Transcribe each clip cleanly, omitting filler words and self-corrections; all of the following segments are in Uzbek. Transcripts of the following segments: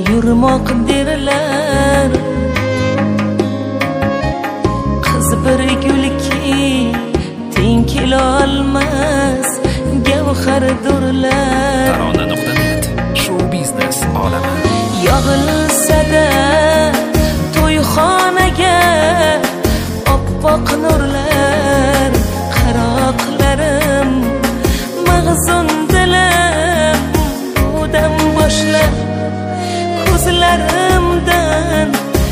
yurmoq derlar. Qiz bir gulki teng kelolmas gavhardurlar. Tarona.net show biznes olami. Yog'ilsa-da to'yxonaga oppoq nurlar, qaroqlarim mag'zun dilim budan boshlab ko'zlarimdan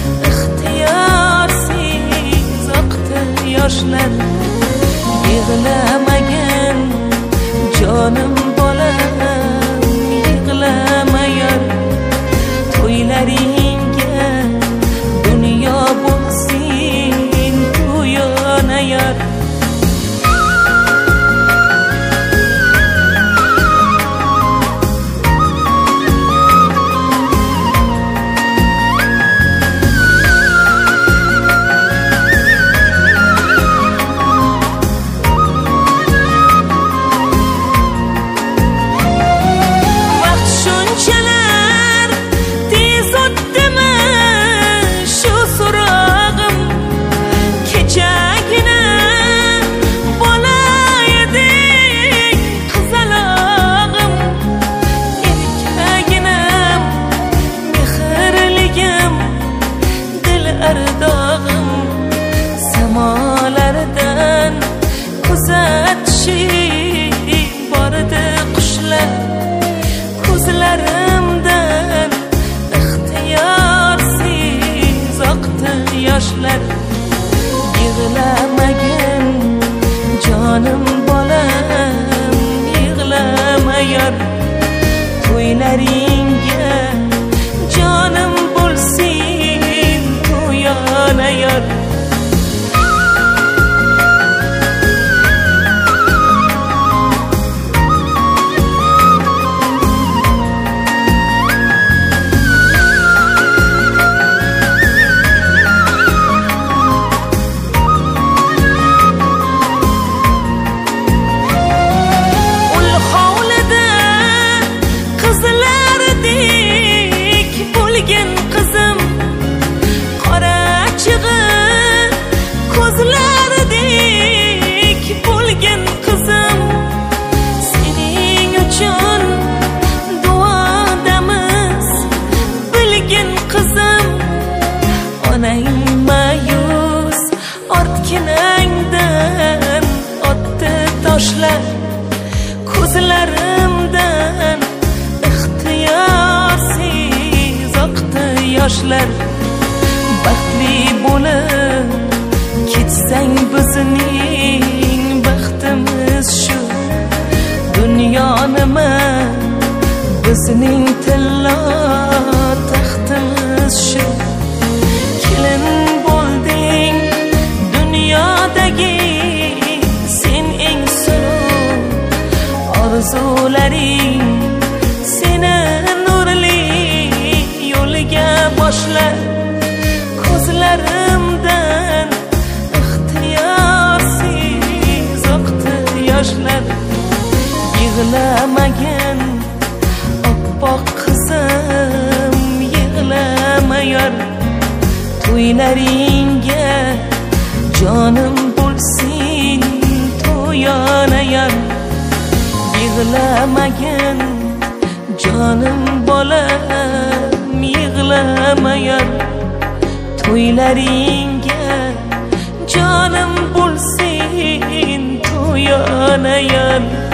ixtiyorsiz oqdi yoshlar. Yig'lamagan jonim bolam, yig'lama yar, to'ylaringga dunyo bo'lsin to'yona yar. Samolardan kuzatishib bordi qushlar, ko'zlarimdan ixtiyorsiz oqdi yoshlar. Yig'lamagan jonim bolam, yig'lama yar, to'ylaringga jonim bo'lsin to'yona yar. Mayus ortkinangdan otdi toshlar, ko'zlarimdan ixtiyorsiz oqdi yoshlar. Baxtli bo'lib ketsang bizning baxtimiz shu, dunyo nima bizning tillo taxtimiz shu. Kelin bo'lding dunyodagi sen eng suluv, orzularing seni nurli yo'liga boshlar. Ko'zlarimdan ixtiyorsiz oqdi yoshlar. Yig'lamagan oppoq qizim, yig'lama yar, to'ylaringga jonim bo'lsin to'yona yar. Yig'lamagan jonim bolam, yig'lama yar, to'ylaringga jonim bo'lsin to'yona yar.